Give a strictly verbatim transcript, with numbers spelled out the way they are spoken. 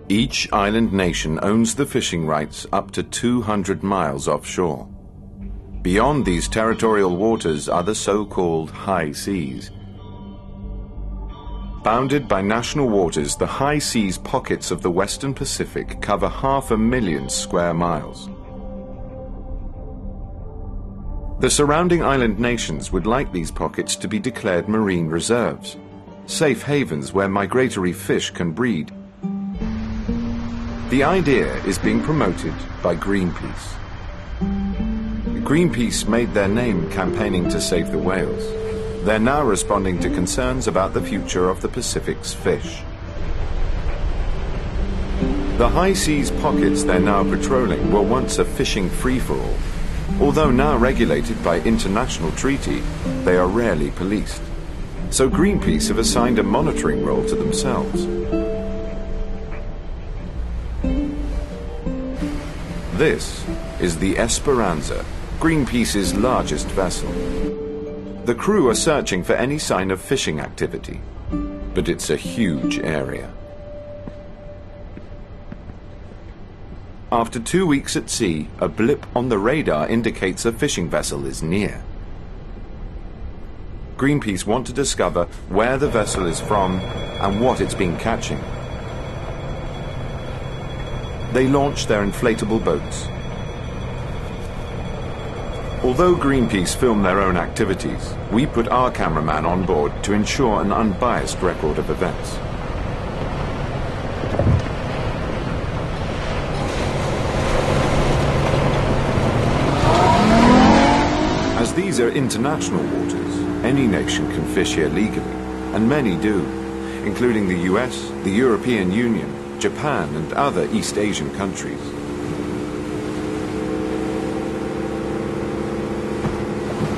Each island nation owns the fishing rights up to two hundred miles offshore. Beyond these territorial waters are the so-called high seas. Bounded by national waters, the high seas pockets of the Western Pacific cover half a million square miles. The surrounding island nations would like these pockets to be declared marine reserves, safe havens where migratory fish can breed. The idea is being promoted by Greenpeace. Greenpeace made their name campaigning to save the whales. They're now responding to concerns about the future of the Pacific's fish. The high seas pockets they're now patrolling were once a fishing free-for-all. Although now regulated by international treaty, they are rarely policed. So Greenpeace have assigned a monitoring role to themselves. This is the Esperanza, Greenpeace's largest vessel. The crew are searching for any sign of fishing activity, but it's a huge area. After two weeks at sea, a blip on the radar indicates a fishing vessel is near. Greenpeace want to discover where the vessel is from and what it's been catching. They launch their inflatable boats. Although Greenpeace film their own activities, we put our cameraman on board to ensure an unbiased record of events. As these are international waters, any nation can fish here legally, and many do, including the U S, the European Union, Japan and other East Asian countries.